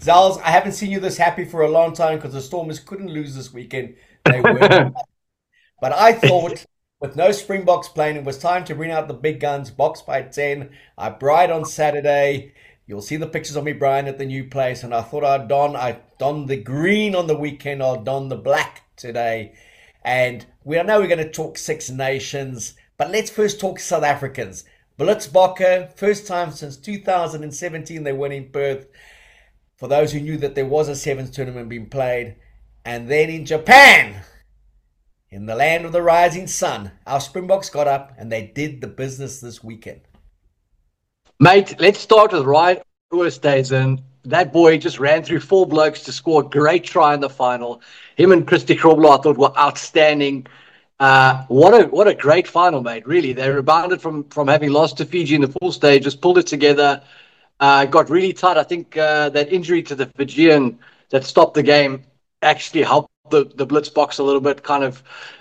Zals, I haven't seen you this happy for a long time because the Stormers couldn't lose this weekend. They were. But I thought with no Springboks playing, it was time to bring out the big guns, box by 10. I bride on Saturday. You'll see the pictures of me, Brian, at the new place. And I thought I donned the green on the weekend. I'll don the black today. And I know we're going to talk Six Nations, but let's first talk South Africans. Blitzbokke, first time since 2017 they won in Perth. For those who knew that there was a sevens tournament being played. And then in Japan, in the land of the rising sun, our Springboks got up and they did the business this weekend. Mate, let's start with Ryan Oosthuizen. That boy just ran through four blokes to score a great try in the final. Him and Christy Krobler, I thought, were outstanding. What a great final, mate, really. They rebounded from having lost to Fiji in the full stage, just pulled it together, got really tight. I think that injury to the Fijian that stopped the game actually helped the Blitzboks a little bit, kind of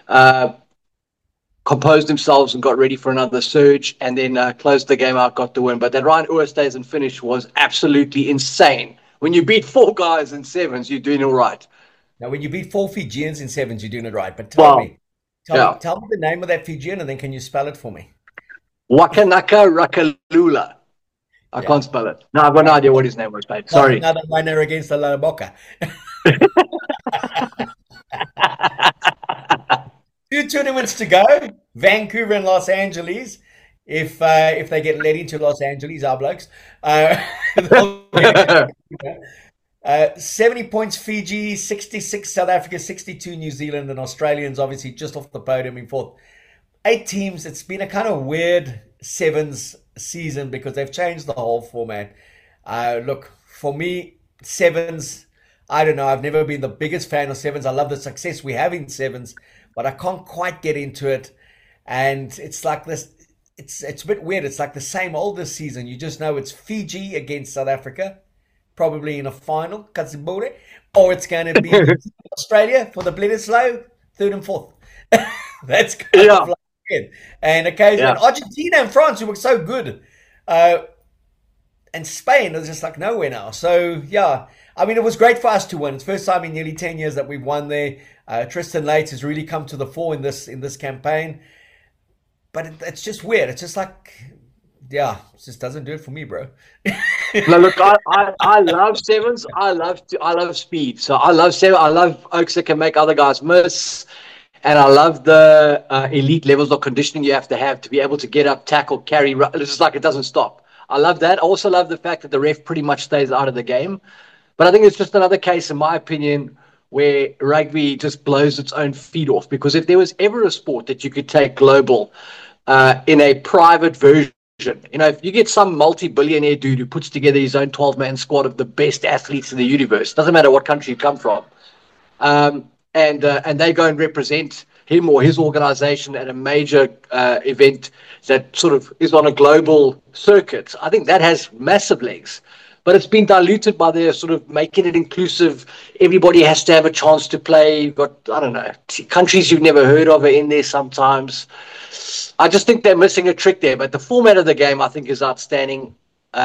composed themselves and got ready for another surge, and then closed the game out, got the win. But that Ryan Oosthuizen finish was absolutely insane. When you beat four guys in sevens, you're doing all right. Now, when you beat four Fijians in sevens, you're doing it right. But Wow. tell me the name of that Fijian, and then can you spell it for me? Wakanaka Rakalula. I can't spell it. No, I've got no idea what his name was, mate. Sorry. Another winner against the Lalaboka. 2 tournaments to go. Vancouver and Los Angeles. If they get led into Los Angeles, our blokes. 70 points Fiji, 66 South Africa, 62 New Zealand, and Australians obviously just off the podium in fourth. 8 teams. It's been a kind of weird sevens season because they've changed the whole format. Look, for me, sevens, I don't know. I've never been the biggest fan of sevens. I love the success we have in sevens, but I can't quite get into it. And it's like this. It's a bit weird. It's like the same old this season. You just know it's Fiji against South Africa, probably in a final, Katsibure, or it's going to be Australia for the Bledisloe, third and fourth. That's kind of like it. And occasionally Argentina and France, who were so good, and Spain is just like nowhere now. So yeah, I mean, it was great for us to win. It's the first time in nearly 10 years that we've won there. Tristan Lates has really come to the fore in this campaign. But it's just weird. It's just like, it just doesn't do it for me, bro. No, look, I love sevens. I love speed. So I love seven. I love oaks that can make other guys miss. And I love the elite levels of conditioning you have to be able to get up, tackle, carry. It's just like it doesn't stop. I love that. I also love the fact that the ref pretty much stays out of the game. But I think it's just another case, in my opinion, where rugby just blows its own feet off. Because if there was ever a sport that you could take global in a private version, if you get some multi-billionaire dude who puts together his own 12-man squad of the best athletes in the universe, doesn't matter what country you come from, and they go and represent him or his organization at a major event that sort of is on a global circuit, I think that has massive legs. But it's been diluted by their sort of making it inclusive. Everybody has to have a chance to play. You've got, I don't know, countries you've never heard of are in there sometimes. I just think they're missing a trick there. But the format of the game, I think, is outstanding.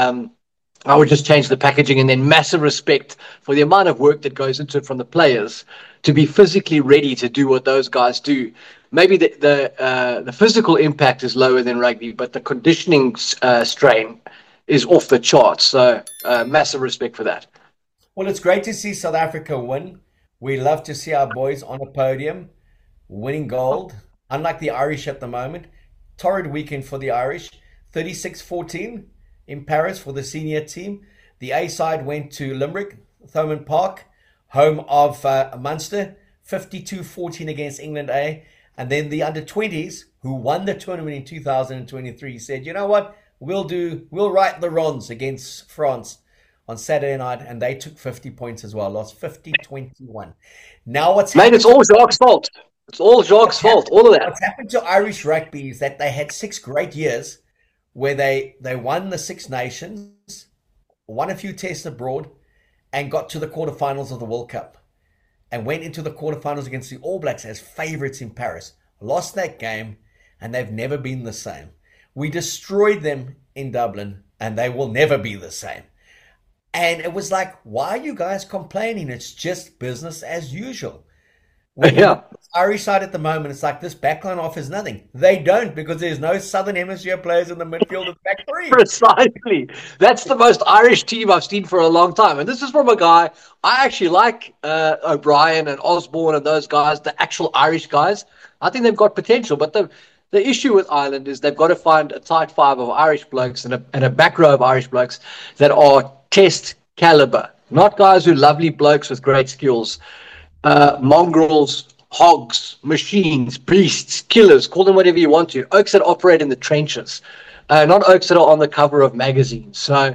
I would just change the packaging, and then massive respect for the amount of work that goes into it from the players to be physically ready to do what those guys do. Maybe the physical impact is lower than rugby, but the conditioning strain is off the charts. So massive respect for that. Well, it's great to see South Africa win. We love to see our boys on a podium winning gold. Unlike the Irish at the moment, torrid weekend for the Irish. 36-14 in Paris for the senior team. The A side went to Limerick, Thomond Park, home of Munster. 52-14 against England A. And then the under-20s, who won the tournament in 2023, said, you know what? We'll right the wrongs against France on Saturday night, and they took 50 points as well, lost 50-21. Now what's happened? Mate, it's all Jacques' fault. It's all Jacques' fault, all of that. What's happened to Irish rugby is that they had 6 great years where they won the Six Nations, won a few tests abroad, and got to the quarterfinals of the World Cup, and went into the quarterfinals against the All Blacks as favourites in Paris. Lost that game, and they've never been the same. We destroyed them in Dublin, and they will never be the same. And it was like, why are you guys complaining? It's just business as usual. When you look Yeah. at the Irish side at the moment, it's like this backline offers nothing. They don't, because there's no Southern Hemisphere players in the midfield of the back three. Precisely. That's the most Irish team I've seen for a long time. And this is from a guy I actually like, O'Brien and Osborne and those guys, the actual Irish guys. I think they've got potential. But the issue with Ireland is they've got to find a tight five of Irish blokes and a back row of Irish blokes that are test caliber, not guys who are lovely blokes with great skills, mongrels, hogs, machines, beasts, killers, call them whatever you want to. Oaks that operate in the trenches, not oaks that are on the cover of magazines. So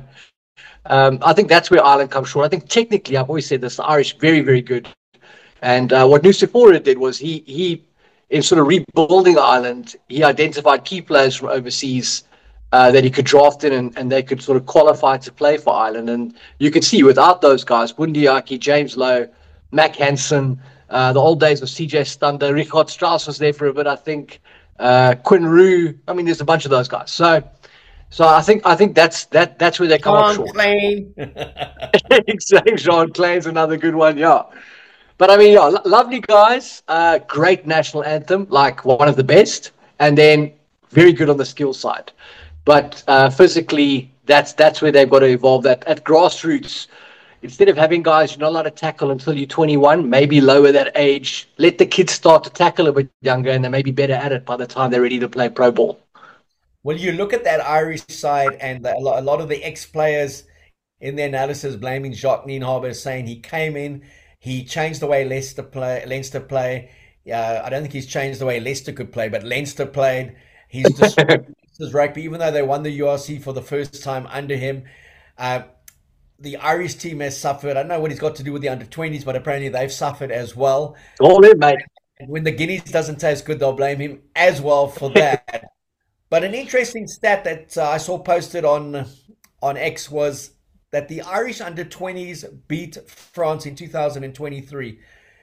I think that's where Ireland comes short. I think technically, I've always said this, the Irish very, very good. And what Nusifora did was he in sort of rebuilding Ireland, he identified key players from overseas that he could draft in and they could sort of qualify to play for Ireland. And you can see without those guys, Bundyaki, James Lowe, Mac Hansen, the old days of CJ Stunder, Richard Strauss was there for a bit, I think, Quinn Rue. I mean, there's a bunch of those guys. So I think that's where they come up Sean short. Klein. Exactly, Jean Klein's another good one, yeah. But I mean, yeah, lovely guys, great national anthem, like one of the best, and then very good on the skill side. But physically, that's where they've got to evolve. That at grassroots, instead of having guys you're not allowed to tackle until you're 21, maybe lower that age. Let the kids start to tackle a bit younger, and they may be better at it by the time they're ready to play pro ball. Well, you look at that Irish side, and a lot of the ex-players in their analysis blaming Jacques Nienhaber, saying he came in, he changed the way Leinster play. I don't think he's changed the way Leicester could play, but Leinster played. He's destroyed Leicester's rugby, even though they won the URC for the first time under him. Uh, the Irish team has suffered. I don't know what he's got to do with the under-20s, but apparently they've suffered as well. All in, mate. And when the Guineas doesn't taste good, they'll blame him as well for that. But an interesting stat that I saw posted on X was that the Irish under-20s beat France in 2023,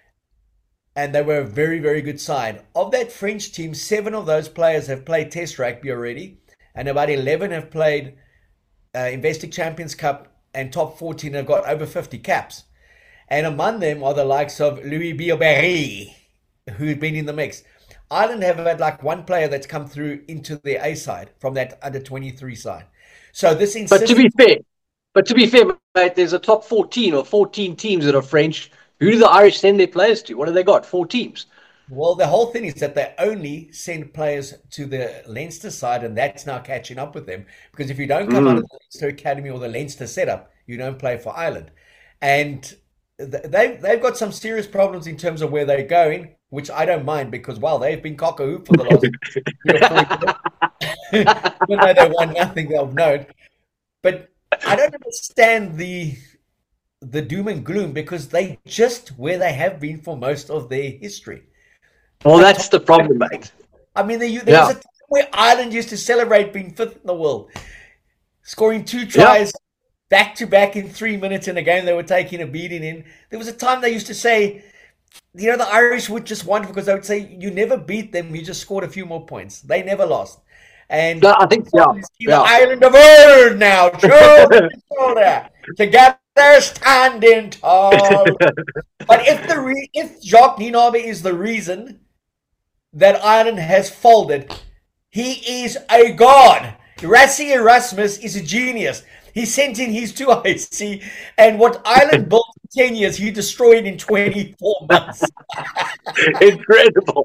and they were a very, very good side. Of that French team, 7 of those players have played Test rugby already, and about 11 have played Investec Champions Cup, and top 14 have got over 50 caps. And among them are the likes of Louis Bioberry, who's been in the mix. Ireland have had like one player that's come through into their A side from that under 23 side. So this But to be fair, mate, there's a top 14 or 14 teams that are French. Who do the Irish send their players to? What have they got? 4 teams. well, the whole thing is that they only send players to the Leinster side, and that's now catching up with them. Because if you don't come out of the Leinster Academy or the Leinster setup, you don't play for Ireland. And they've got some serious problems in terms of where they're going, which I don't mind because, well, they've been cock a hoop for the last 3 or 4 years. Even though they won nothing, they've known. But I don't understand the doom and gloom because they just where they have been for most of their history. Well, that's the problem, mate. I mean, there was Yeah. a time where Ireland used to celebrate being 5th in the world, scoring 2 tries back to back in 3 minutes in a game they were taking a beating in. There was a time they used to say, the Irish would just wonder because they would say, you never beat them, you just scored a few more points. They never lost. And No, I think, yeah. the Ireland of Earth now, shoulder to shoulder, together standing tall. But if Jacques Nienaber is the reason that Ireland has folded, he is a god. Rassie Erasmus is a genius. He sent in his 2 IC, and what Ireland built in 10 years, he destroyed in 24 months. Incredible.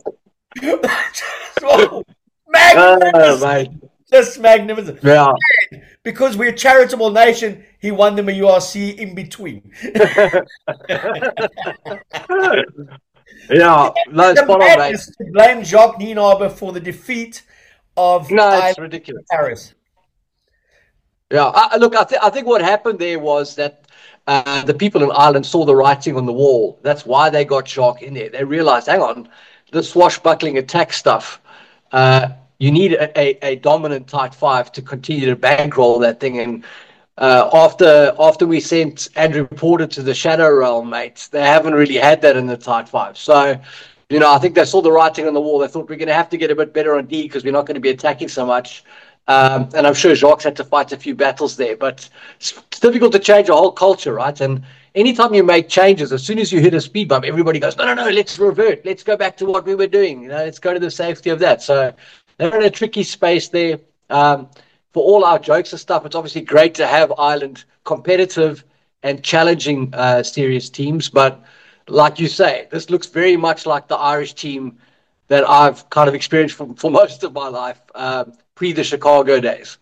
So, magnificent. Mate. Just magnificent. Yeah. Because we're a charitable nation, he won them a URC in between. Yeah. No, The spot on, mate. madness to blame Jacques Nienaber for the defeat of No, it's Ireland ridiculous. in Paris. Yeah, look, I think what happened there was that the people in Ireland saw the writing on the wall. That's why they got Jacques in there. They realized, hang on, the swashbuckling attack stuff, you need a dominant tight five to continue to bankroll that thing. And after we sent Andrew Porter to the shadow realm, mates, they haven't really had that in the tight five. So, I think they saw the writing on the wall. They thought we're going to have to get a bit better on D because we're not going to be attacking so much. And I'm sure Jacques had to fight a few battles there, but it's difficult to change a whole culture, right? And anytime you make changes, as soon as you hit a speed bump, everybody goes, no, no, no, let's revert. Let's go back to what we were doing. Let's go to the safety of that. So they're in a tricky space there. For all our jokes and stuff, it's obviously great to have Ireland competitive and challenging serious teams. But like you say, this looks very much like the Irish team that I've kind of experienced for most of my life, pre the Chicago days.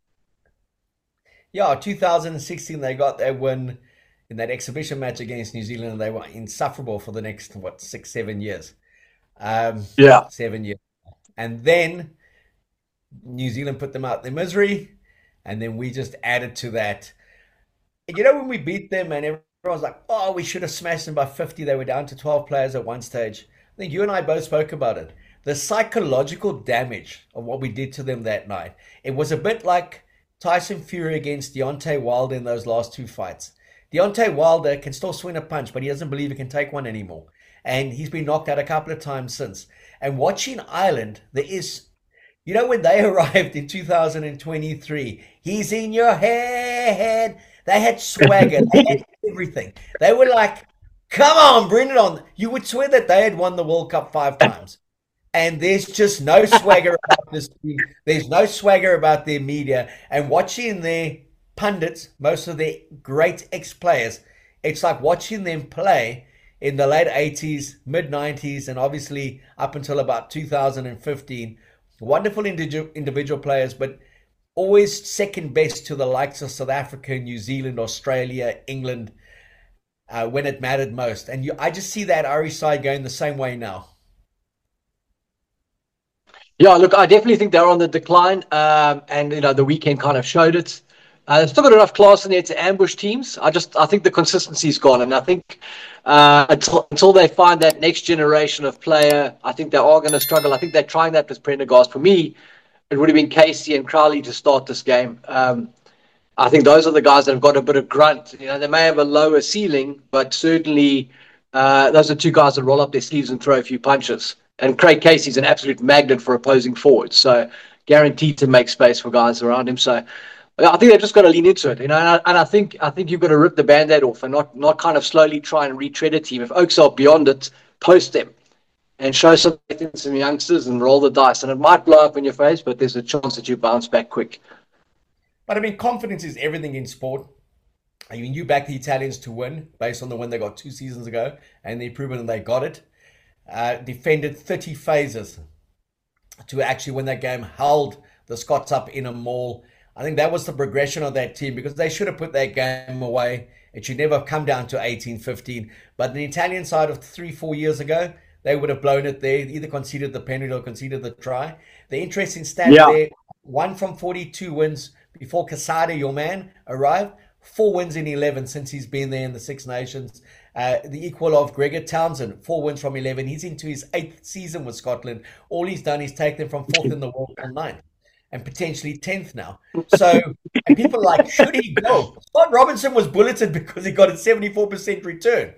Yeah, 2016 they got their win in that exhibition match against New Zealand, and they were insufferable for the next what 6 7 years, um, Yeah. 7 years, and then New Zealand put them out their misery, and then we just added to that. And when we beat them, and everyone's like, "Oh, we should have smashed them by 50." They were down to 12 players at one stage. I think you and I both spoke about it. The psychological damage of what we did to them that night. It was a bit like Tyson Fury against Deontay Wilder in those last two fights. Deontay Wilder can still swing a punch, but he doesn't believe he can take one anymore. And he's been knocked out a couple of times since. And watching Ireland, when they arrived in 2023, he's in your head. They had swagger, they had everything. They were like, come on, bring it on. You would swear that they had won the World Cup 5 times. And there's just no swagger about this team. There's no swagger about their media. And watching their pundits, most of their great ex-players, it's like watching them play in the late 80s, mid 90s, and obviously up until about 2015. Wonderful individual players, but always second best to the likes of South Africa, New Zealand, Australia, England, when it mattered most. And I just see that Irish side going the same way now. Yeah, look, I definitely think they're on the decline, and the weekend kind of showed it. They've still got enough class in there to ambush teams. I think the consistency's gone, and I think until they find that next generation of player, I think they are going to struggle. I think they're trying that with Prendergast. For me, it would have been Casey and Crowley to start this game. I think those are the guys that have got a bit of grunt. They may have a lower ceiling, but certainly those are two guys that roll up their sleeves and throw a few punches. And Craig Casey's an absolute magnet for opposing forwards, so guaranteed to make space for guys around him. So I think they've just got to lean into it, and I think you've got to rip the band-aid off and not kind of slowly try and retread a team. If Oaks are beyond it, post them and show some youngsters and roll the dice. And it might blow up in your face, but there's a chance that you bounce back quick. But I mean, confidence is everything in sport. I mean, you back the Italians to win based on the win they got 2 seasons ago and the improvement and they got it. Defended 30 phases to actually win that game, held the Scots up in a maul. I think that was the progression of that team because they should have put that game away. It should never have come down to 18-15. But the Italian side of 3-4 years ago, they would have blown it there, either conceded the penalty or conceded the try. The interesting stat there, 1 from 42 wins before Casada, your man, arrived. 4 wins in 11 since he's been there in the Six Nations. The equal of Gregor Townsend, 4 wins from 11. He's into his 8th season with Scotland. All he's done is take them from 4th in the world to 9th and potentially 10th now. So, and people are like, should he go? Scott Robinson was bulleted because he got a 74% return.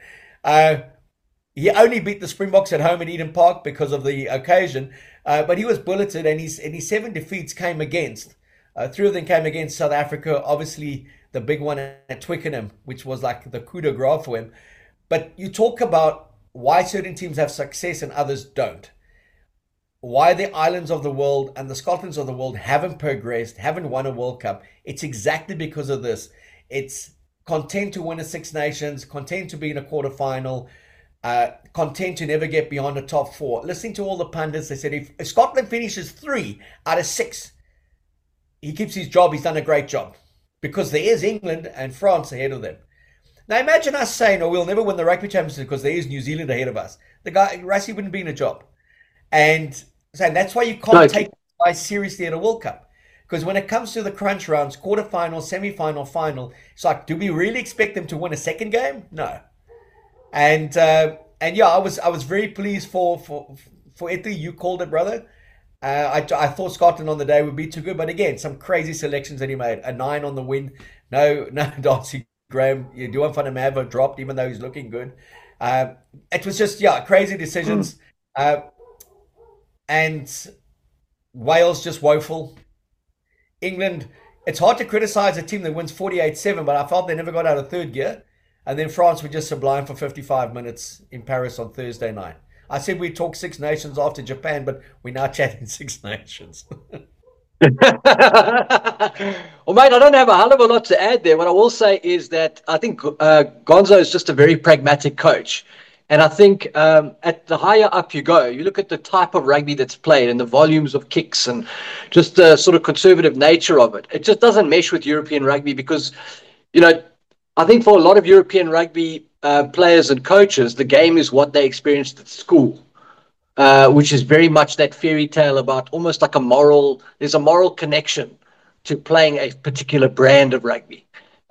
He only beat the Springboks at home at Eden Park because of the occasion, but he was bulleted, and his 7 defeats came against. 3 of them came against South Africa, obviously the big one at Twickenham, which was like the coup de grace for him. But you talk about why certain teams have success and others don't. Why the islands of the world and the Scotlands of the world haven't progressed, haven't won a World Cup. It's exactly because of this. It's content to win a Six Nations, content to be in a quarterfinal, content to never get beyond the top 4. Listening to all the pundits, they said if Scotland finishes 3 out of 6, he keeps his job. He's done a great job because there is England and France ahead of them. Now imagine us saying, "Oh, we'll never win the Rugby Championship because there is New Zealand ahead of us." The guy Rassie wouldn't be in a job, and saying that's why you can't take guys seriously at a World Cup, because when it comes to the crunch rounds, quarterfinal, semi-final, final, it's like, do we really expect them to win a second game? No. And yeah, I was very pleased for Italy. You called it, brother. I thought Scotland on the day would be too good, but again, some crazy selections that he made. A 9 on the win. No Darcy Graham. Duan van der Merwe dropped, even though he's looking good. It was just, crazy decisions. And Wales just woeful. England, it's hard to criticize a team that wins 48-7, but I felt they never got out of third gear. And then France were just sublime for 55 minutes in Paris on Thursday night. I said we'd talk Six Nations after Japan, but we're now chatting Six Nations. Well, mate, I don't have a hell of a lot to add there. What I will say is that I think Gonzo is just a very pragmatic coach. And I think at the higher up you go, you look at the type of rugby that's played and the volumes of kicks and just the sort of conservative nature of it. It just doesn't mesh with European rugby because, you know, I think for a lot of European rugby players and coaches, the game is what they experienced at school. Which is very much that fairy tale about almost like there's a moral connection to playing a particular brand of rugby.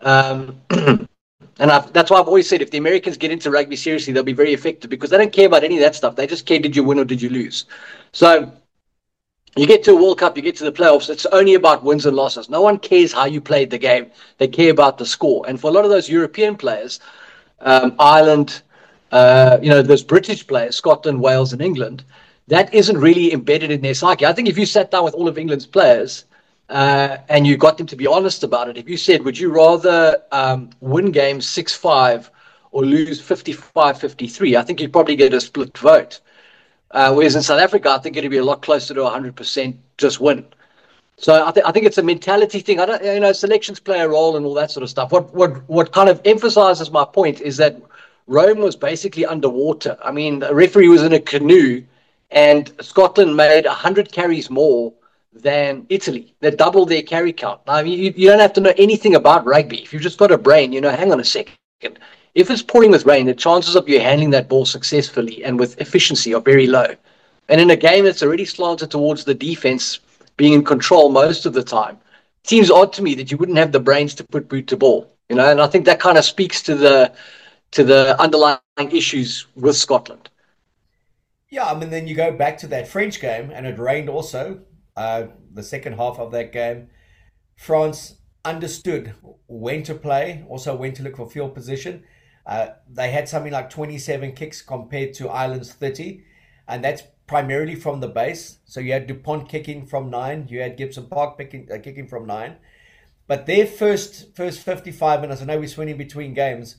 And that's why I've always said if the Americans get into rugby seriously, they'll be very effective because they don't care about any of that stuff. They just care, did you win or did you lose? So you get to a World Cup, you get to the playoffs, it's only about wins and losses. No one cares how you played the game. They care about the score. And for a lot of those European players, Ireland, those British players, Scotland, Wales, and England, that isn't really embedded in their psyche. I think if you sat down with all of England's players and you got them to be honest about it, if you said, would you rather win games 6-5 or lose 55-53, I think you'd probably get a split vote. Whereas in South Africa, I think it'd be a lot closer to 100% just win. So I think it's a mentality thing. Selections play a role and all that sort of stuff. What kind of emphasizes my point is that Rome was basically underwater. I mean, the referee was in a canoe, and Scotland made 100 carries more than Italy. They doubled their carry count. I mean, you don't have to know anything about rugby. If you've just got a brain, hang on a second. If it's pouring with rain, the chances of you handling that ball successfully and with efficiency are very low. And in a game that's already slanted towards the defense being in control most of the time, it seems odd to me that you wouldn't have the brains to put boot to ball. And I think that kind of speaks to the underlying issues with Scotland. Yeah, I mean, then you go back to that French game, and it rained also, the second half of that game. France understood when to play, also when to look for field position. They had something like 27 kicks compared to Ireland's 30, and that's primarily from the base. So you had Dupont kicking from 9, you had Gibson Park kicking from 9. But their first 55 minutes, I know we're swinging between games,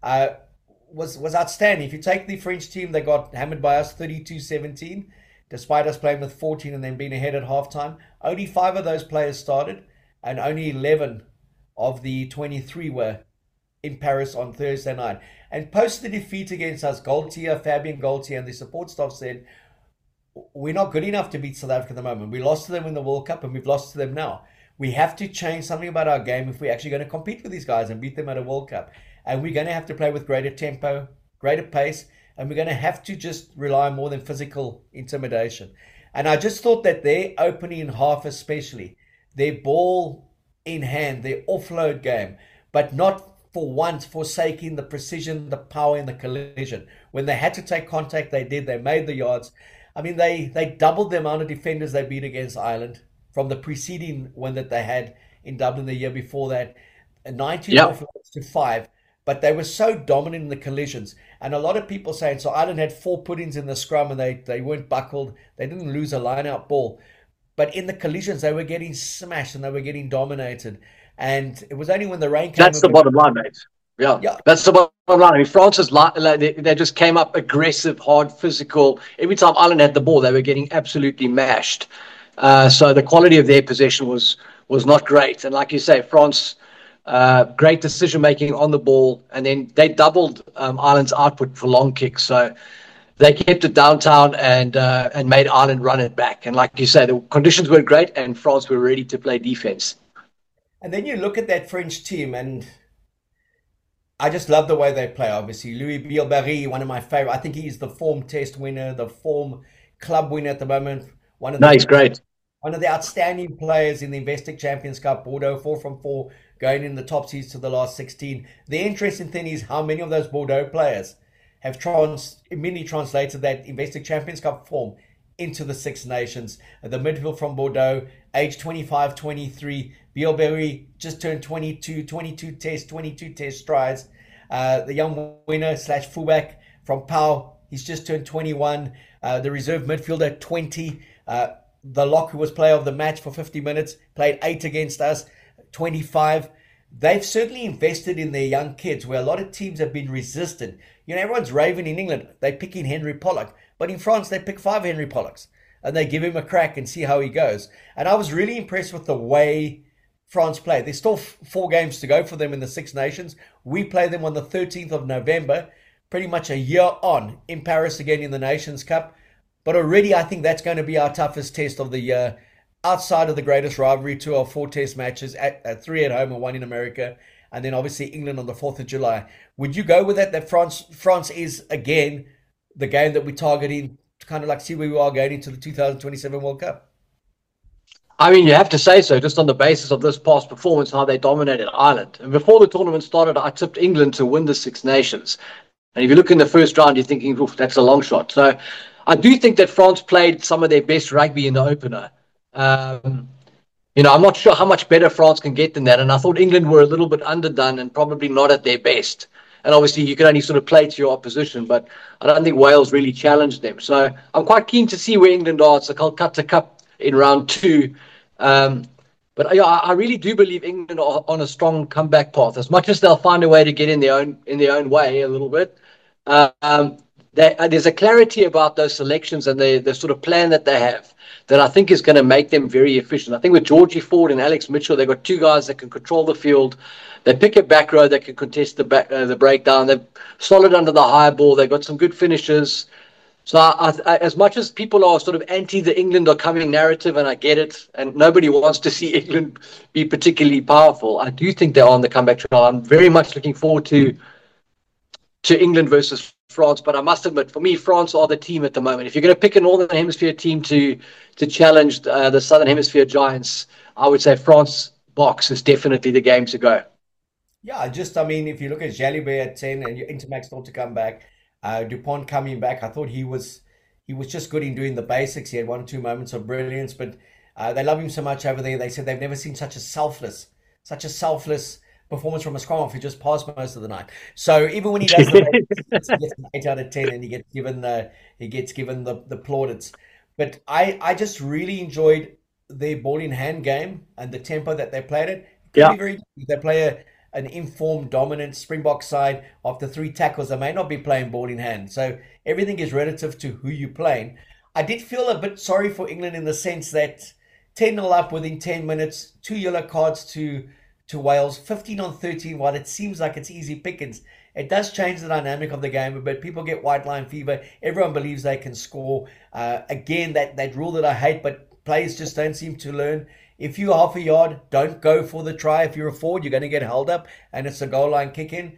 was outstanding. If you take the French team, they got hammered by us 32-17, despite us playing with 14 and then being ahead at halftime. Only 5 of those players started, and only 11 of the 23 were in Paris on Thursday night. And post the defeat against us, Fabian Gaultier, and the support staff said, we're not good enough to beat South Africa at the moment. We lost to them in the World Cup, and we've lost to them now. We have to change something about our game if we're actually going to compete with these guys and beat them at a World Cup. And we're going to have to play with greater tempo, greater pace, and we're going to have to just rely on more than physical intimidation. And I just thought that their opening half especially, their ball in hand, their offload game, but not for once forsaking the precision, the power, and the collision. When they had to take contact, they did. They made the yards. I mean, they doubled the amount of defenders they beat against Ireland from the preceding one that they had in Dublin the year before that. 19 offloads to 5. But they were so dominant in the collisions. And a lot of people saying, so Ireland had 4 put-ins in the scrum and they weren't buckled. They didn't lose a line-out ball. But in the collisions, they were getting smashed and they were getting dominated. And it was only when the rain came... That's the bottom line, mate. Yeah, that's the bottom line. I mean, France they just came up aggressive, hard, physical. Every time Ireland had the ball, they were getting absolutely mashed. So the quality of their possession was not great. And like you say, France... great decision making on the ball, and then they doubled Ireland's output for long kicks. So they kept it downtown and made Ireland run it back. And like you say, the conditions were great, and France were ready to play defense. And then you look at that French team, and I just love the way they play. Obviously, Louis Bielbarré, one of my favorite. I think he's the form test winner, the form club winner at the moment. He's great. One of the outstanding players in the Investec Champions Cup, Bordeaux, 4 from 4. Going in the top seeds to the last 16. The interesting thing is how many of those Bordeaux players have immediately translated that Investec Champions Cup form into the Six Nations. The midfield from Bordeaux, age 25, 23. Bielbarré just turned 22 test strides. The young winner / fullback from Pau, he's just turned 21. The reserve midfielder, 20. the lock who was player of the match for 50 minutes, played 8 against us, 25. They've certainly invested in their young kids where a lot of teams have been resistant. Everyone's raving in England. They pick in Henry Pollock. But in France, they pick 5 Henry Pollocks. And they give him a crack and see how he goes. And I was really impressed with the way France played. There's still 4 games to go for them in the Six Nations. We play them on the 13th of November, pretty much a year on, in Paris again in the Nations Cup. But already I think that's going to be our toughest test of the year, outside of the greatest rivalry, 2 or 4 test matches, 3 at home and 1 in America, and then obviously England on the 4th of July. Would you go with that France is, again, the game that we're targeting to kind of like see where we are going into the 2027 World Cup? I mean, you have to say so, just on the basis of this past performance, how they dominated Ireland. And before the tournament started, I tipped England to win the Six Nations. And if you look in the first round, you're thinking, oof, that's a long shot. So I do think that France played some of their best rugby in the opener. I'm not sure how much better France can get than that. And I thought England were a little bit underdone and probably not at their best. And obviously, you can only sort of play to your opposition, but I don't think Wales really challenged them. So I'm quite keen to see where England are. It's the Calcutta Cup in round 2. But I really do believe England are on a strong comeback path. As much as they'll find a way to get in their own way a little bit, there's a clarity about those selections and the sort of plan that they have that I think is going to make them very efficient. I think with Georgie Ford and Alex Mitchell, they've got 2 guys that can control the field. They pick a back row that can contest the breakdown. They're solid under the high ball. They've got some good finishers. So as much as people are sort of anti the England are coming narrative, and I get it, and nobody wants to see England be particularly powerful, I do think they're on the comeback trail. I'm very much looking forward to England versus France, but I must admit, for me, France are the team at the moment. If you're going to pick a Northern Hemisphere team to challenge the Southern Hemisphere giants, I would say France box is definitely the game to go. Yeah, if you look at Jalibert at 10 and Intermax still to come back, Dupont coming back, I thought he was just good in doing the basics. He had 1 or 2 moments of brilliance, but they love him so much over there. They said they've never seen such a selfless performance from a scrum off who just passed most of the night. So even when he does the basics, he gets an 8 out of 10 and he gets given the plaudits. But I just really enjoyed their ball in hand game and the tempo that they played it. They play an informed, dominant Springbok side. After 3 tackles, they may not be playing ball in hand. So everything is relative to who you're playing. I did feel a bit sorry for England in the sense that 10-0 up within 10 minutes, 2 yellow cards to Wales, 15-13, while it seems like it's easy pickings. It does change the dynamic of the game a bit. People get white line fever. Everyone believes they can score. Again, that rule that I hate, but players just don't seem to learn. If you're half a yard, don't go for the try. If you're a forward, you're going to get held up, and it's a goal line kick in.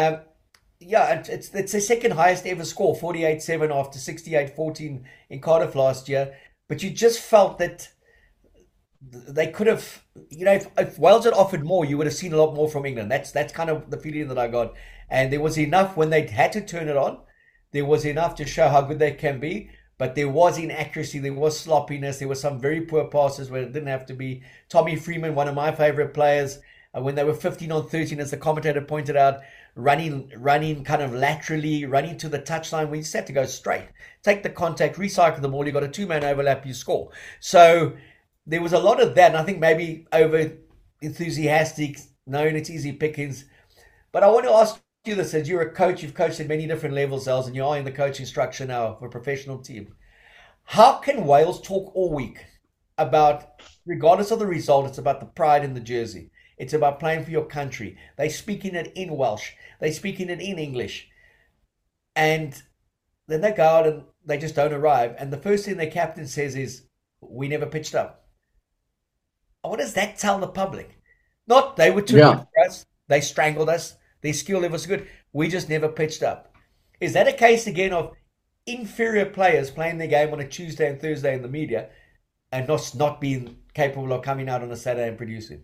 It's the second highest ever score, 48-7 after 68-14 in Cardiff last year. But you just felt that they could have, if Wales had offered more, you would have seen a lot more from England. That's kind of the feeling that I got. And there was enough when they had to turn it on. There was enough to show how good they can be. But there was inaccuracy, there was sloppiness, there were some very poor passes where it didn't have to be. Tommy Freeman, one of my favorite players, when they were 15-13, as the commentator pointed out, running kind of laterally, running to the touchline, we just had to go straight. Take the contact, recycle the ball, you got a 2-man overlap, you score. So there was a lot of that, and I think maybe over enthusiastic, knowing it's easy pickings. But I want to ask you this, as you're a coach, you've coached at many different levels, Els, and you are in the coaching structure now for a professional team. How can Wales talk all week about, regardless of the result, it's about the pride in the jersey. It's about playing for your country. They speak in it in Welsh. They speak in it in English. And then they go out and they just don't arrive. And the first thing their captain says is, we never pitched up. What does that tell the public? Not they were too good for us. They strangled us. Their skill level was good. We just never pitched up. Is that a case again of inferior players playing their game on a Tuesday and Thursday in the media and not being capable of coming out on a Saturday and producing?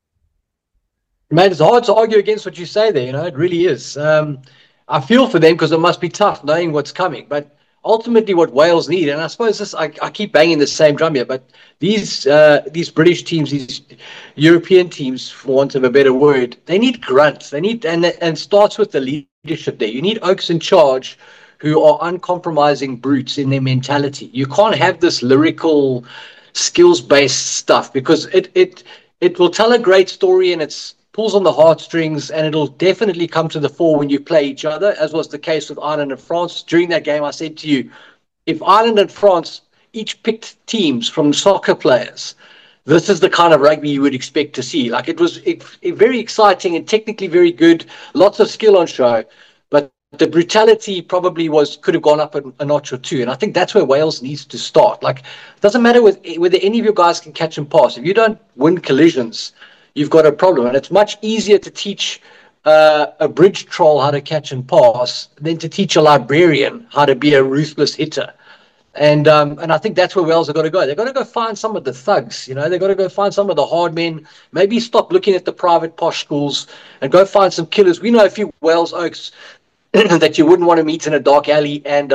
Man, it's hard to argue against what you say there. It really is. I feel for them because it must be tough knowing what's coming. But ultimately what Wales need, and I suppose this, I keep banging the same drum here, but these British teams, these European teams, for want of a better word, they need grunts. They need, and it starts with the leadership there. You need Oaks in charge who are uncompromising brutes in their mentality. You can't have this lyrical skills-based stuff, because it will tell a great story, and it's pulls on the heartstrings, and it'll definitely come to the fore when you play each other, as was the case with Ireland and France. During that game, I said to you, if Ireland and France each picked teams from soccer players, this is the kind of rugby you would expect to see. Like, it was very exciting and technically very good, lots of skill on show, but the brutality probably could have gone up a notch or two. And I think that's where Wales needs to start. Like, it doesn't matter whether any of your guys can catch and pass. If you don't win collisions, you've got a problem. And it's much easier to teach a bridge troll how to catch and pass than to teach a librarian how to be a ruthless hitter. And I think that's where Wales are going to go. They're going to go find some of the thugs, They've got to go find some of the hard men. Maybe stop looking at the private posh schools and go find some killers. We know a few Wales Oaks that you wouldn't want to meet in a dark alley. And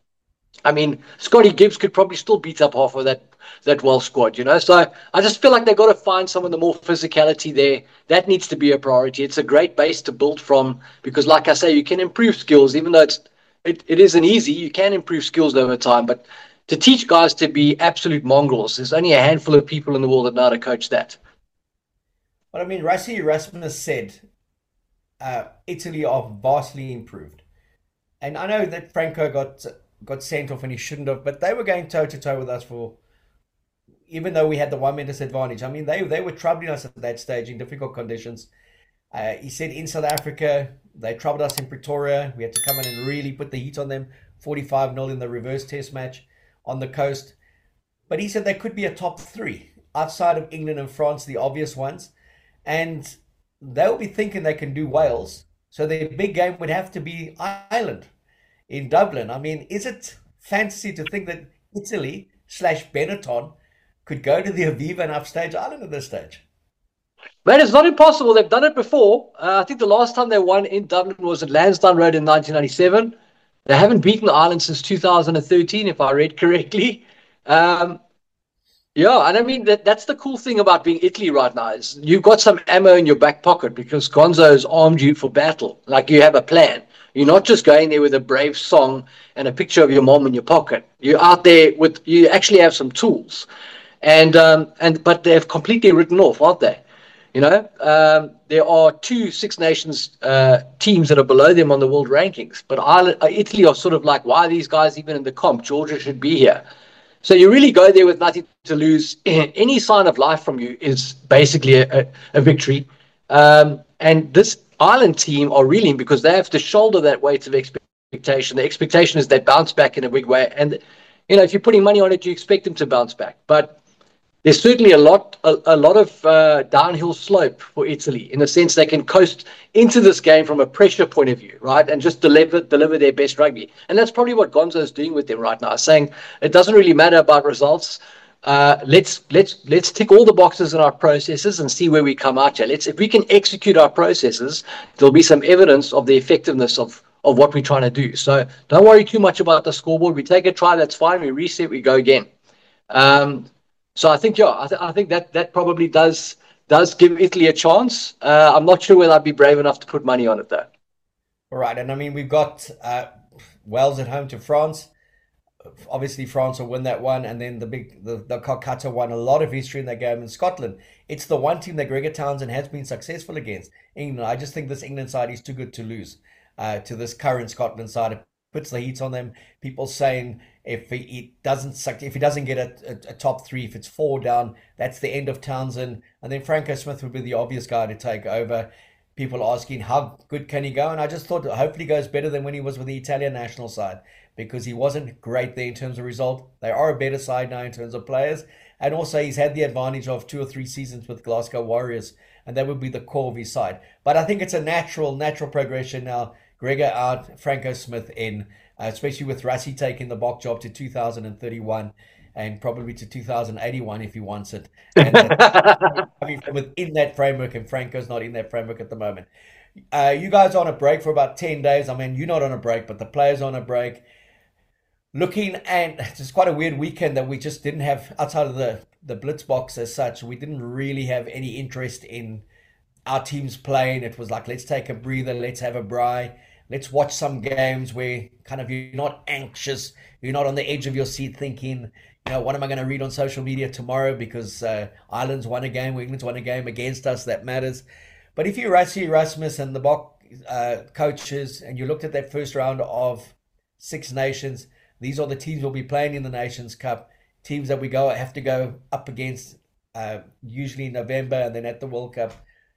Scotty Gibbs could probably still beat up half of that Welsh squad, So I just feel like they've got to find some of the more physicality there. That needs to be a priority. It's a great base to build from, because, like I say, you can improve skills, even though it isn't easy. You can improve skills over time, but to teach guys to be absolute mongrels, there's only a handful of people in the world that know how to coach that. Well, Rassie Erasmus said Italy are vastly improved. And I know that Franco got sent off and he shouldn't have, but they were going toe-to-toe with us even though we had the 1 minute disadvantage. They were troubling us at that stage in difficult conditions. He said in South Africa, they troubled us in Pretoria. We had to come in and really put the heat on them. 45-0 in the reverse test match on the coast. But he said they could be a top three outside of England and France, the obvious ones. And they'll be thinking they can do Wales. So their big game would have to be Ireland in Dublin. Is it fantasy to think that Italy/Benetton could go to the Aviva and upstage Ireland at this stage? Man, it's not impossible. They've done it before. I think the last time they won in Dublin was at Lansdowne Road in 1997. They haven't beaten Ireland since 2013, if I read correctly. And that's the cool thing about being Italy right now, is you've got some ammo in your back pocket because Gonzo has armed you for battle. Like, you have a plan. You're not just going there with a brave song and a picture of your mom in your pocket. You're out there you actually have some tools. But they've completely written off, aren't they? There are 2 Six Nations teams that are below them on the world rankings, but Italy are sort of like, why are these guys even in the comp? Georgia should be here. So you really go there with nothing to lose. Any sign of life from you is basically a victory. And this Ireland team are reeling because they have to shoulder that weight of expectation. The expectation is they bounce back in a big way. And, if you're putting money on it, you expect them to bounce back. But there's certainly a lot of downhill slope for Italy, in the sense they can coast into this game from a pressure point of view, right, and just deliver their best rugby. And that's probably what Gonzo is doing with them right now, saying it doesn't really matter about results. Let's tick all the boxes in our processes and see where we come out here. If we can execute our processes, there'll be some evidence of the effectiveness of what we're trying to do. So don't worry too much about the scoreboard. We take a try, that's fine. We reset, we go again. So I think, I think that probably does give Italy a chance. I'm not sure whether I'd be brave enough to put money on it, though. All right, and we've got Wales at home to France. Obviously, France will win that one, and then the Calcutta won a lot of history in that game in Scotland. It's the one team that Gregor Townsend has been successful against, England. I just think this England side is too good to lose to this current Scotland side. It puts the heat on them. People saying if he doesn't get a top three, if it's 4 down, that's the end of Townsend. And then Franco Smith would be the obvious guy to take over. People asking how good can he go, and I just thought hopefully he goes better than when he was with the Italian national side, because he wasn't great there in terms of result. They are a better side now in terms of players, and also he's had the advantage of 2 or 3 seasons with Glasgow Warriors, and that would be the core of his side. But I think it's a natural progression now. Gregor out, Franco Smith in, especially with Rassie taking the Bok job to 2031 and probably to 2081 if he wants it. And coming from within that framework, and Franco's not in that framework at the moment. You guys are on a break for about 10 days. You're not on a break, but the players are on a break. Looking at, it's quite a weird weekend that we just didn't have, outside of the Blitz box as such, we didn't really have any interest in our teams playing. It was like, let's take a breather, let's have a braai. let's watch some games where kind of you're not anxious, you're not on the edge of your seat thinking, what am I going to read on social media tomorrow because Ireland's won a game, or England's won a game against us, that matters. But if you're Rassie Erasmus and the Bok coaches, and you looked at that first round of Six Nations, these are the teams we'll be playing in the Nations Cup, teams that we have to go up against usually in November and then at the World Cup.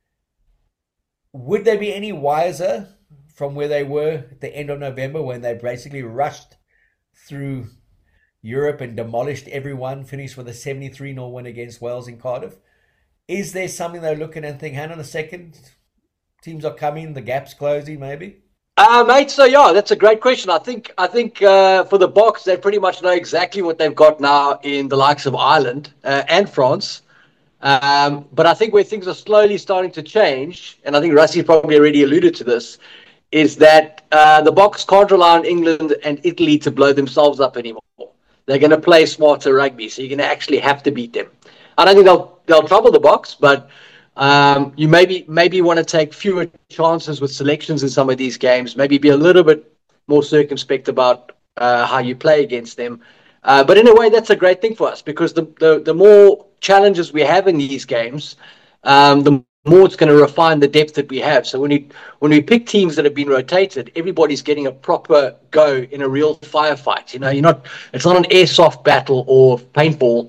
Would they be any wiser from where they were at the end of November when they basically rushed through Europe and demolished everyone, finished with a 73-0 win against Wales in Cardiff? Is there something they're looking and think, hang on a second, teams are coming, the gap's closing maybe? Mate, so yeah, that's a great question. I think for the Boks, they pretty much know exactly what they've got now in the likes of Ireland and France. But I think where things are slowly starting to change, and I think Rassie probably already alluded to this, is that the Boks can't rely on England and Italy to blow themselves up anymore. They're going to play smarter rugby, so you're going to actually have to beat them. I don't think they'll trouble the Boks, but you maybe want to take fewer chances with selections in some of these games. Maybe be a little bit more circumspect about how you play against them. But in a way, that's a great thing for us because the more challenges we have in these games, the more it's going to refine the depth that we have. So when we pick teams that have been rotated, everybody's getting a proper go in a real firefight. It's not an airsoft battle or paintball.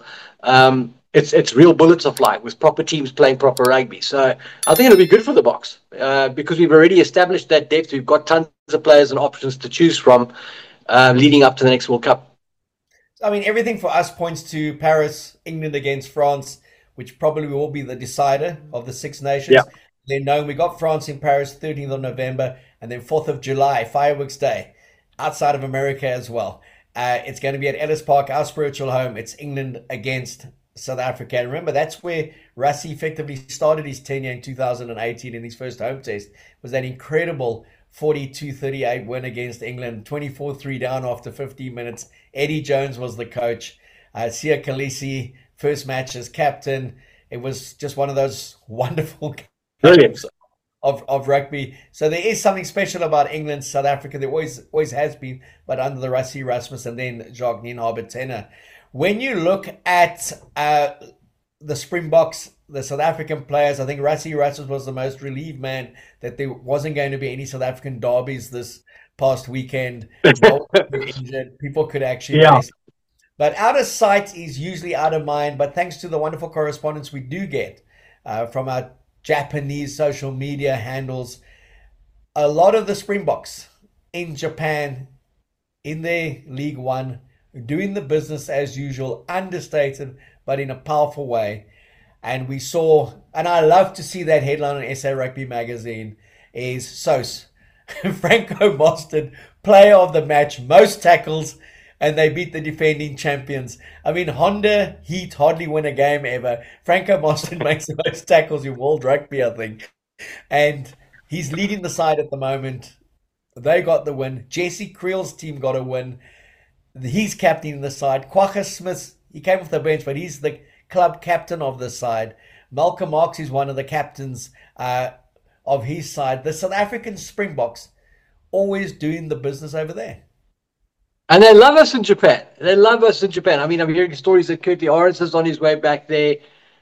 It's real bullets are flying with proper teams playing proper rugby. So I think it'll be good for the Boks because we've already established that depth. We've got tons of players and options to choose from leading up to the next World Cup. I mean, everything for us points to Paris, England against France, which probably will be the decider of the Six Nations. Yeah. Then knowing we got France in Paris, 13th of November, and then 4th of July, Fireworks Day, outside of America as well. It's going to be at Ellis Park, our spiritual home. It's England against South Africa. And remember, that's where Rassie effectively started his tenure in 2018 in his first home test. Was that incredible 42-38 win against England, 24-3 down after 15 minutes. Eddie Jones was the coach. Siya Kolisi, first match as captain. It was just one of those wonderful games of rugby. So there is something special about England, South Africa. There always has been, but under the Rassie Erasmus and then Jacques Nienaber. When you look at the Springboks, the South African players, I think Rassie Erasmus was the most relieved man that there wasn't going to be any South African derbies this past weekend. People could actually race. But out of sight is usually out of mind. But thanks to the wonderful correspondence we do get from our Japanese social media handles, a lot of the Springboks in Japan, in their League One, doing the business as usual, understated, but in a powerful way. And we saw, and I love to see that headline on SA Rugby Magazine, is SOS. Franco Mostert, player of the match, most tackles, and they beat the defending champions. I mean, Honda Heat hardly win a game ever. Franco Mostert makes the most tackles in world rugby, I think. And he's leading the side at the moment. They got the win. Jesse Creel's team got a win. He's captaining the side. Kwagga Smith, he came off the bench, but he's the club captain of the side. Malcolm Marx is one of the captains of his side. The South African Springboks always doing the business over there. And they love us in Japan. I mean, I'm hearing stories that Curtly Orange is on his way back there.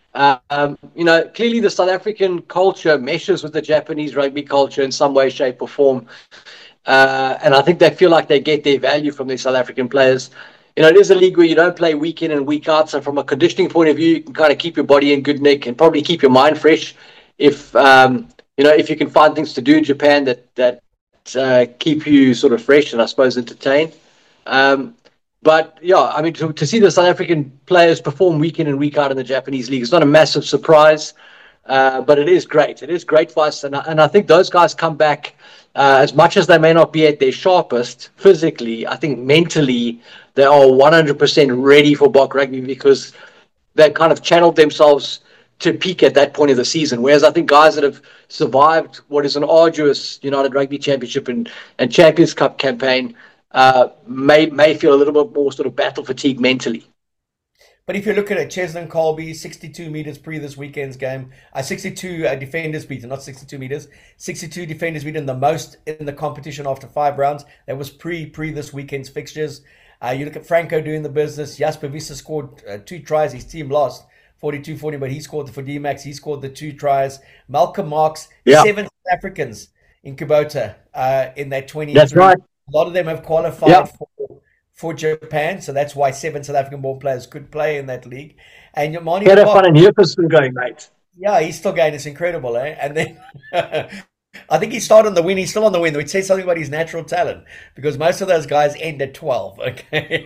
Clearly the South African culture meshes with the Japanese rugby culture in some way, shape or form. And I think they feel like they get their value from their South African players. It is a league where you don't play week in and week out. So from a conditioning point of view, you can kind of keep your body in good nick and probably keep your mind fresh if you can find things to do in Japan that keep you sort of fresh and I suppose entertained. But yeah, I mean, to see the South African players perform week in and week out in the Japanese league, it's not a massive surprise, but it is great. It is great for us. And I think those guys come back, as much as they may not be at their sharpest physically, I think mentally they are 100% ready for Bok rugby because they've kind of channeled themselves to peak at that point of the season. Whereas I think guys that have survived what is an arduous United Rugby Championship and Champions Cup campaign may feel a little bit more sort of battle fatigue mentally. But if you look at it, Cheslin Colby, 62 meters pre this weekend's game. 62 defenders beaten, not 62 meters. 62 defenders beaten, the most in the competition after 5 rounds. That was pre this weekend's fixtures. You look at Franco doing the business. Jasper Wiese scored 2 tries. His team lost 42-40, but he scored for D-Max. He scored the 2 tries. Malcolm Marx, 7 South Africans in Kubota in that 23. That's right. A lot of them have qualified for Japan, so that's why 7 South African-born players could play in that league. And Yamani Had a fun and Heer's still going, mate. Yeah, he's still going. It's incredible, eh? And then I think he started on the win. He's still on the win. It says something about his natural talent because most of those guys end at 12. Okay,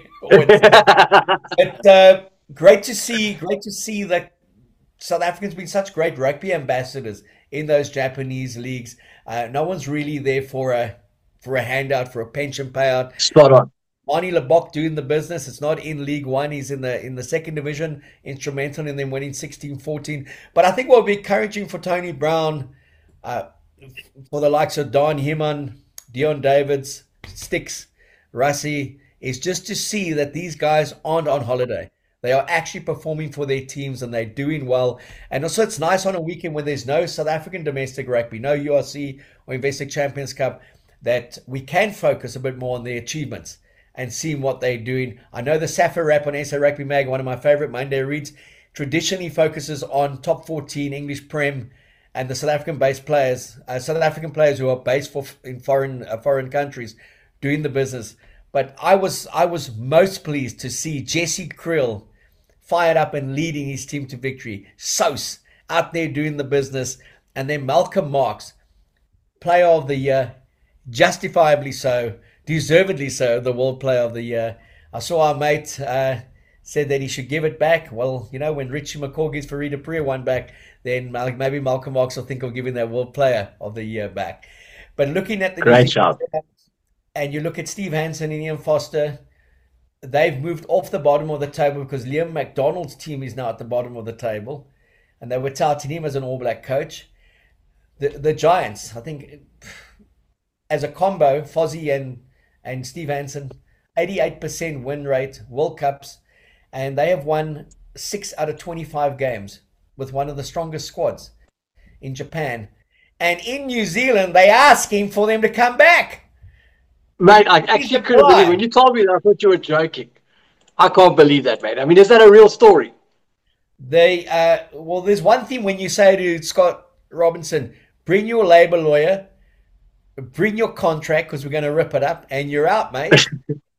but great to see that South Africans been such great rugby ambassadors in those Japanese leagues. No one's really there for a handout, for a pension payout. Spot on. Manie Lebok doing the business. It's not in League One. He's in the second division, instrumental in them winning 16-14. But I think what would be encouraging for Tony Brown, for the likes of Don Heman, Dion Davids, Sticks, Rassie, is just to see that these guys aren't on holiday. They are actually performing for their teams and they're doing well. And also it's nice on a weekend when there's no South African domestic rugby, no URC or Investec Champions Cup, that we can focus a bit more on their achievements and seeing what they're doing. I know the Safa Rap on SA Rugby Mag, one of my favorite Monday reads, traditionally focuses on top 14 English Prem and the South African-based players, South African players who are based in foreign countries doing the business. But I was most pleased to see Jesse Krill fired up and leading his team to victory. Sous out there doing the business. And then Malcolm Marx, Player of the Year, justifiably so, deservedly so, the World Player of the Year. I saw our mate said that he should give it back. Well, you know, when Richie McCaw gives Farida Priya one back, then maybe Malcolm Marx will think of giving that World Player of the Year back. But looking at the great job, and you look at Steve Hansen and Ian Foster, they've moved off the bottom of the table because Liam McDonald's team is now at the bottom of the table, and they were touting him as an All Black coach. The Giants, I think, as a combo, Fozzie and Steve Hansen, 88% win rate, World Cups, and they have won 6 out of 25 games with one of the strongest squads in Japan. And in New Zealand, they're asking for them to come back. Mate, I actually couldn't believe it. When you told me that, I thought you were joking. I can't believe that, mate. I mean, is that a real story? Well, there's one thing when you say to Scott Robinson, bring your labor lawyer, bring your contract because we're going to rip it up, and you're out, mate.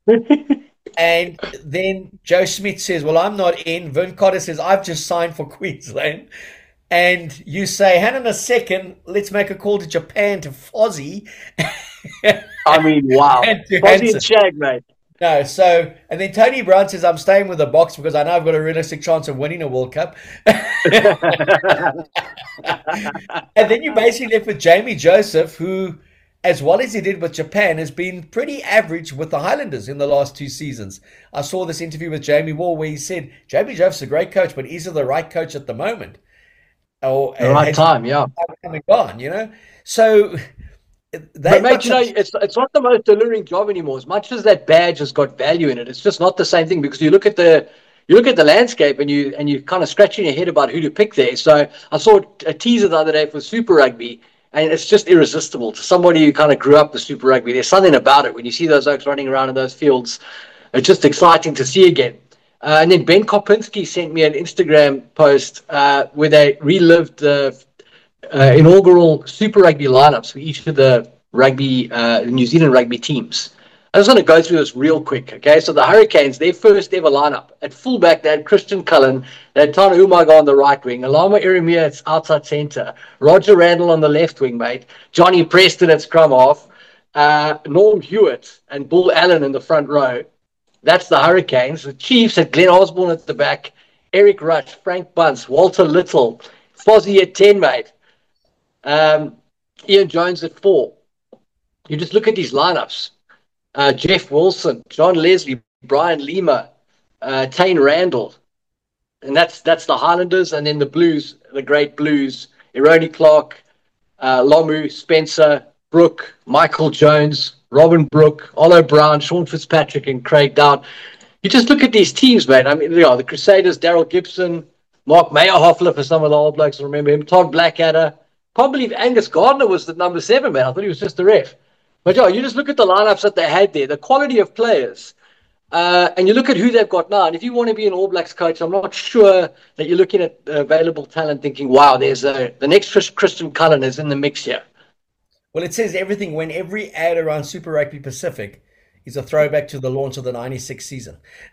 And then Joe Smith says, well, I'm not in. Vern Cotter says, I've just signed for Queensland. And you say, hang on a second, let's make a call to Japan to Fozzie. I mean, wow. Fozzie and Shag, mate. No, so, and then Tony Brown says, I'm staying with the Box because I know I've got a realistic chance of winning a World Cup. And then you basically left with Jamie Joseph, who, as well as he did with Japan, has been pretty average with the Highlanders in the last 2 seasons. I saw this interview with Jamie Wall where he said, Jamie Joseph's a great coach, but is he the right coach at the moment? Or the right time, yeah. Coming on, you know? So... But mate, you know, it's not the most alluring job anymore. As much as that badge has got value in it, it's just not the same thing because you look at the landscape and you kind of scratching your head about who to pick there. So I saw a teaser the other day for Super Rugby, and it's just irresistible to somebody who kind of grew up with Super Rugby. There's something about it when you see those oaks running around in those fields. It's just exciting to see again. And then Ben Kopinski sent me an Instagram post where they relived the inaugural Super Rugby lineups for each of the New Zealand rugby teams. I just want to go through this real quick, okay? So the Hurricanes, their first ever lineup. At fullback, they had Christian Cullen, they had Tana Umaga on the right wing, Alama Irimia at outside centre, Roger Randall on the left wing, mate, Johnny Preston at scrum half, Norm Hewitt and Bull Allen in the front row. That's the Hurricanes. The Chiefs had Glenn Osborne at the back, Eric Rush, Frank Bunce, Walter Little, Fozzie at 10, mate. Ian Jones at 4. You just look at these lineups. Jeff Wilson, John Leslie, Brian Lima, Tane Randall. And that's the Highlanders. And then the Blues, the great Blues, Ironi Clark, Lomu, Spencer, Brooke, Michael Jones, Robin Brooke, Olo Brown, Sean Fitzpatrick, and Craig Dowd. You just look at these teams, man. I mean, the Crusaders, Daryl Gibson, Mark Meyerhoffler for some of the old blokes, I remember him. Todd Blackadder. Can't believe Angus Gardner was the number 7, man. I thought he was just a ref. But yeah, you just look at the lineups that they had there, the quality of players, and you look at who they've got now. And if you want to be an All Blacks coach, I'm not sure that you're looking at available talent thinking, wow, there's the next Christian Cullen is in the mix here. Well, it says everything when every ad around Super Rugby Pacific is a throwback to the launch of the 96 season.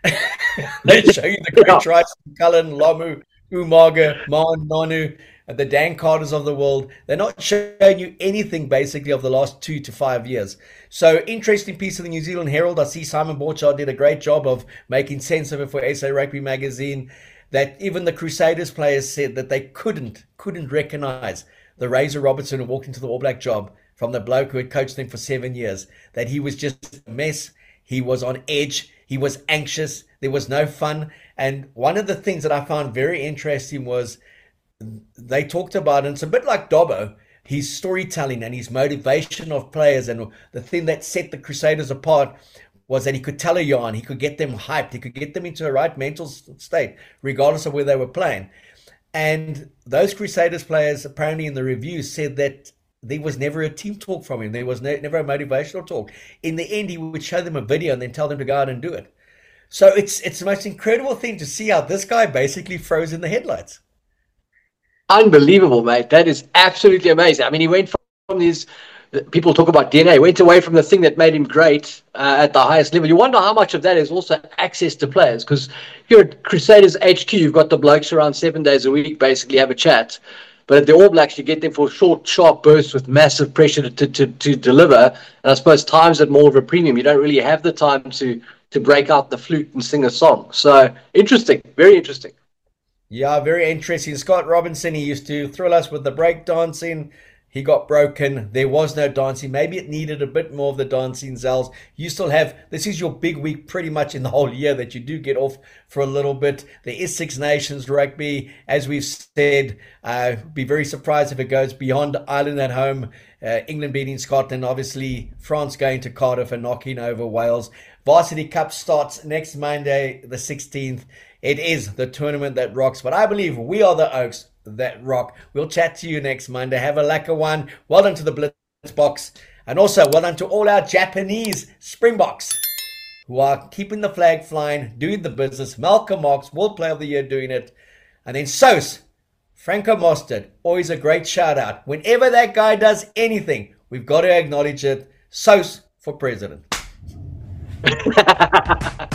They show you the great tries from Cullen, Lamu, Umaga, Man, Nonu, and the Dan Carters of the world. They're not showing you anything basically of the last 2 to 5 years. So interesting piece of the New Zealand Herald. I see Simon Borchardt did a great job of making sense of it for SA Rugby magazine, that even the Crusaders players said that they couldn't recognize the Razor Robertson who walked into the All Black job from the bloke who had coached them for 7 years, that he was just a mess. He was on edge. He was anxious. There was no fun. And one of the things that I found very interesting was they talked about, and it's a bit like Dobbo, his storytelling and his motivation of players. And the thing that set the Crusaders apart was that he could tell a yarn. He could get them hyped. He could get them into a right mental state, regardless of where they were playing. And those Crusaders players, apparently in the review, said that there was never a team talk from him. There was never a motivational talk. In the end, he would show them a video and then tell them to go out and do it. So it's the most incredible thing to see how this guy basically froze in the headlights. Unbelievable, mate. That is absolutely amazing. I mean, he went from these, people talk about DNA, went away from the thing that made him great at the highest level. You wonder how much of that is also access to players, because here at Crusaders HQ, you've got the blokes around 7 days a week, basically have a chat. But at the All Blacks, you get them for short, sharp bursts with massive pressure to deliver. And I suppose times at more of a premium. You don't really have the time to break out the flute and sing a song. So interesting, very interesting. Yeah, very interesting. Scott Robinson, he used to thrill us with the break dancing. He got broken. There was no dancing. Maybe it needed a bit more of the dancing, Zels. You still have, this is your big week pretty much in the whole year that you do get off for a little bit. There is Six Nations rugby. As we've said, be very surprised if it goes beyond Ireland at home. England beating Scotland. Obviously, France going to Cardiff and knocking over Wales. Varsity Cup starts next Monday, the 16th. It is the tournament that rocks. But I believe we are the Oaks that rock. We'll chat to you next Monday. Have a lacquer one. Well done to the Blitz Box. And also well done to all our Japanese Springboks who are keeping the flag flying, doing the business. Malcolm Marx, World Player of the Year, doing it. And then Sos, Franco Mostert, always a great shout out. Whenever that guy does anything, we've got to acknowledge it. Sos for president.